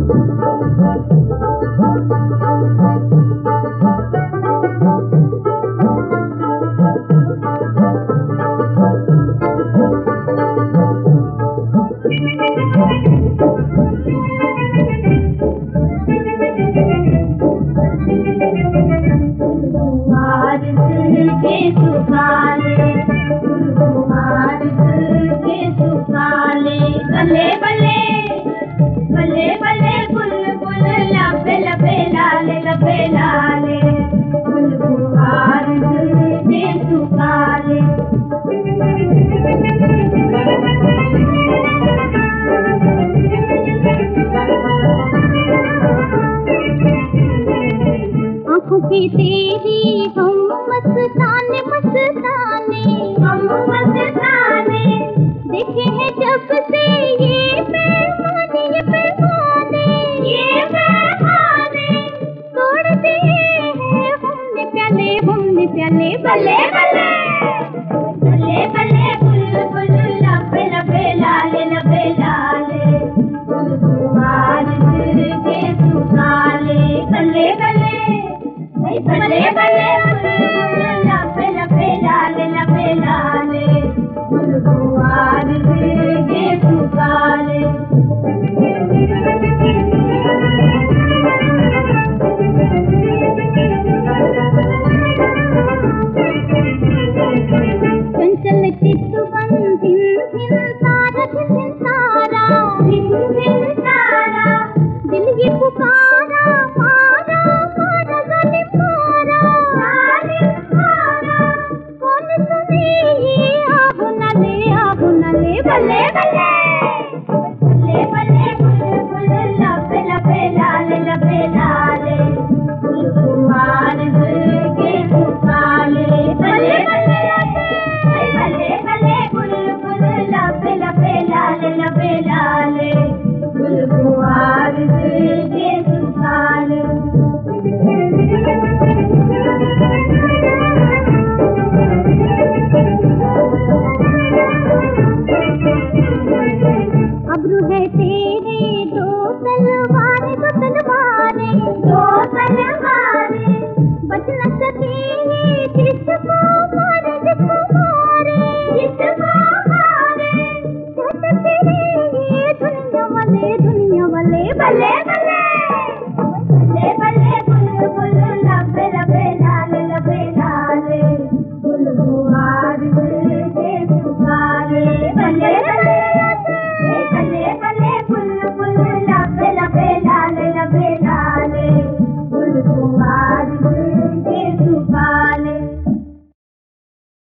बल्ले बल्ले बल्ले बुलबुल लबे लबे लाले लबे लाले बुलबुल के सुखाले। आँखों की तेरी हम मस्ताने मस्ताने हम मस्ताने देखे हैं जब से ये पैमाने ये पैमाने ये पैमाने तोड़ दिए हैं हमने प्याले बल्ले बल्ले बल्ले बल्ले बुलबुल लबे लबे लाले लबे लाले बुलबुल के सुखाले बल्ले बल्ले बल्ले बल्ले